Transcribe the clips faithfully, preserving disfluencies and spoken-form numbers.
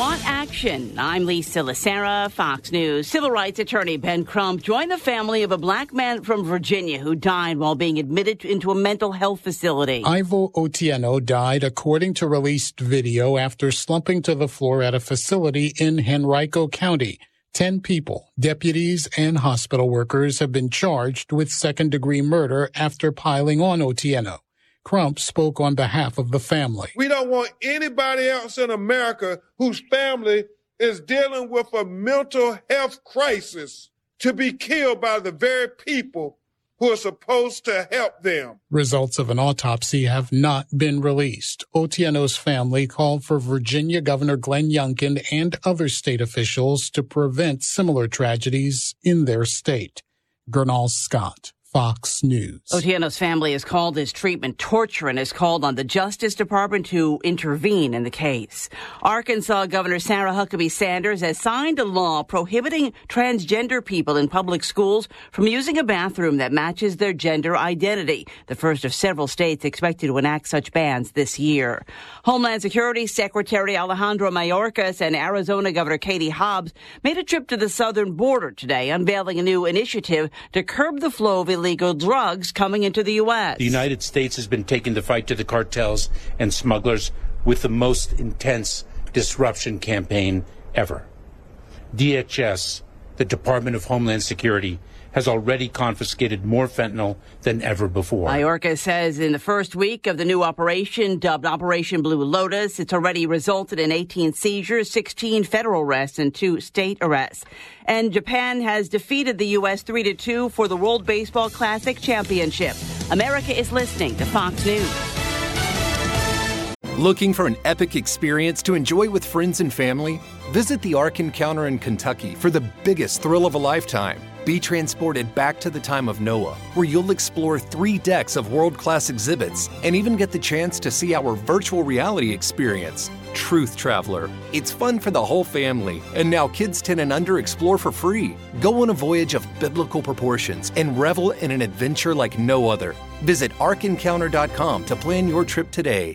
want action. I'm Lisa Lacera, Fox News. Civil rights attorney Ben Crump joined the family of a black man from Virginia who died while being admitted into a mental health facility. Ivo Otieno died according to released video after slumping to the floor at a facility in Henrico County. Ten people, deputies and hospital workers, have been charged with second-degree murder after piling on Otieno. Crump spoke on behalf of the family. We don't want anybody else in America whose family is dealing with a mental health crisis to be killed by the very people who are supposed to help them. Results of an autopsy have not been released. Otieno's family called for Virginia Governor Glenn Youngkin and other state officials to prevent similar tragedies in their state. Gernal Scott, Fox News. Otieno's family has called his treatment torture and has called on the Justice Department to intervene in the case. Arkansas Governor Sarah Huckabee Sanders has signed a law prohibiting transgender people in public schools from using a bathroom that matches their gender identity, the first of several states expected to enact such bans this year. Homeland Security Secretary Alejandro Mayorkas and Arizona Governor Katie Hobbs made a trip to the southern border today, unveiling a new initiative to curb the flow of illegal drugs coming into the U S. The United States has been taking the fight to the cartels and smugglers with the most intense disruption campaign ever. D H S, the Department of Homeland Security, has already confiscated more fentanyl than ever before. Mayorkas says in the first week of the new operation, dubbed Operation Blue Lotus, it's already resulted in eighteen seizures, sixteen federal arrests, and two state arrests. And Japan has defeated the U S three to two for the World Baseball Classic Championship. America is listening to Fox News. Looking for an epic experience to enjoy with friends and family? Visit the Ark Encounter in Kentucky for the biggest thrill of a lifetime. Be transported back to the time of Noah, where you'll explore three decks of world-class exhibits and even get the chance to see our virtual reality experience, Truth Traveler. It's fun for the whole family, and now kids ten and under explore for free. Go on a voyage of biblical proportions and revel in an adventure like no other. Visit ark encounter dot com to plan your trip today.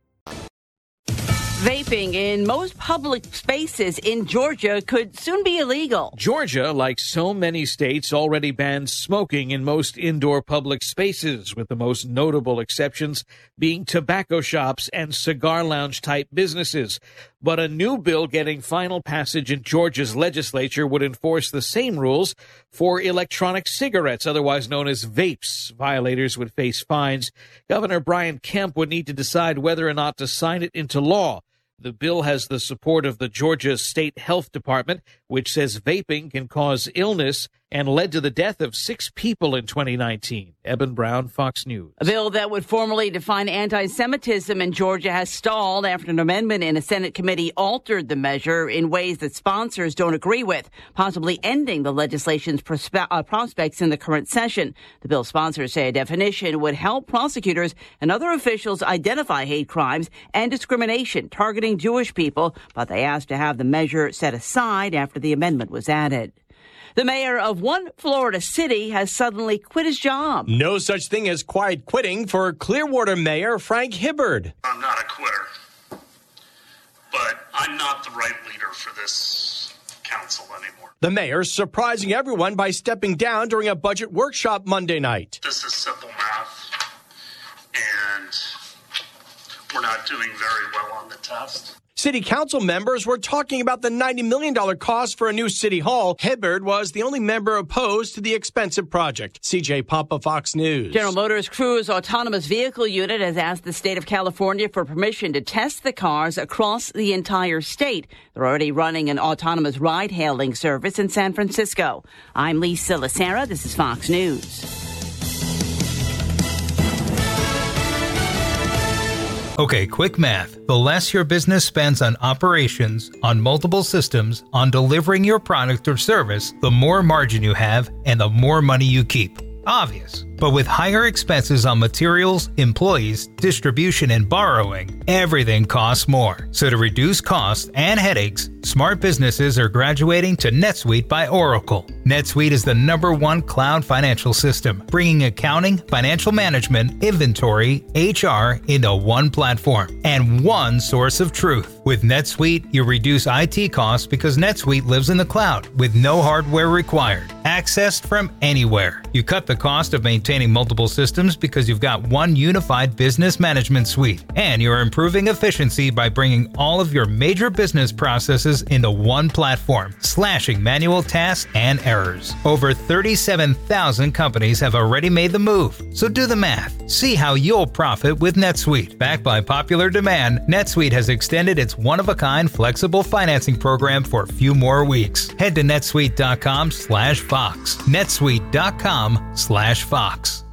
Vaping in most public spaces in Georgia could soon be illegal. Georgia, like so many states, already bans smoking in most indoor public spaces, with the most notable exceptions being tobacco shops and cigar lounge-type businesses. But a new bill getting final passage in Georgia's legislature would enforce the same rules for electronic cigarettes, otherwise known as vapes. Violators would face fines. Governor Brian Kemp would need to decide whether or not to sign it into law. The bill has the support of the Georgia State Health Department, which says vaping can cause illness and led to the death of six people in twenty nineteen. Eben Brown, Fox News. A bill that would formally define anti-Semitism in Georgia has stalled after an amendment in a Senate committee altered the measure in ways that sponsors don't agree with, possibly ending the legislation's prospe- uh, prospects in the current session. The bill's sponsors say a definition would help prosecutors and other officials identify hate crimes and discrimination targeting Jewish people, but they asked to have the measure set aside after the amendment was added. The mayor of one Florida city has suddenly quit his job. No such thing as quiet quitting for Clearwater Mayor Frank Hibbard. I'm not a quitter, but I'm not the right leader for this council anymore. The mayor surprising everyone by stepping down during a budget workshop Monday night. This is simple math, and we're not doing very well on the test. City council members were talking about the ninety million dollars cost for a new city hall. Hibbard was the only member opposed to the expensive project. C J Papa, Fox News. General Motors Cruise Autonomous Vehicle Unit has asked the state of California for permission to test the cars across the entire state. They're already running an autonomous ride-hailing service in San Francisco. I'm Lisa Lacera. This is Fox News. Okay, quick math. The less your business spends on operations, on multiple systems, on delivering your product or service, the more margin you have and the more money you keep. Obvious. But with higher expenses on materials, employees, distribution, and borrowing, everything costs more. So to reduce costs and headaches, smart businesses are graduating to NetSuite by Oracle. NetSuite is the number one cloud financial system, bringing accounting, financial management, inventory, H R into one platform and one source of truth. With NetSuite, you reduce I T costs because NetSuite lives in the cloud with no hardware required, accessed from anywhere. You cut the cost of maintaining multiple systems because you've got one unified business management suite, and you're improving efficiency by bringing all of your major business processes into one platform, slashing manual tasks and errors. Over thirty-seven thousand companies have already made the move, so do the math. See how you'll profit with NetSuite. Backed by popular demand, NetSuite has extended its one-of-a-kind flexible financing program for a few more weeks. Head to netsuite dot com slash Fox. netsuite dot com slash Fox.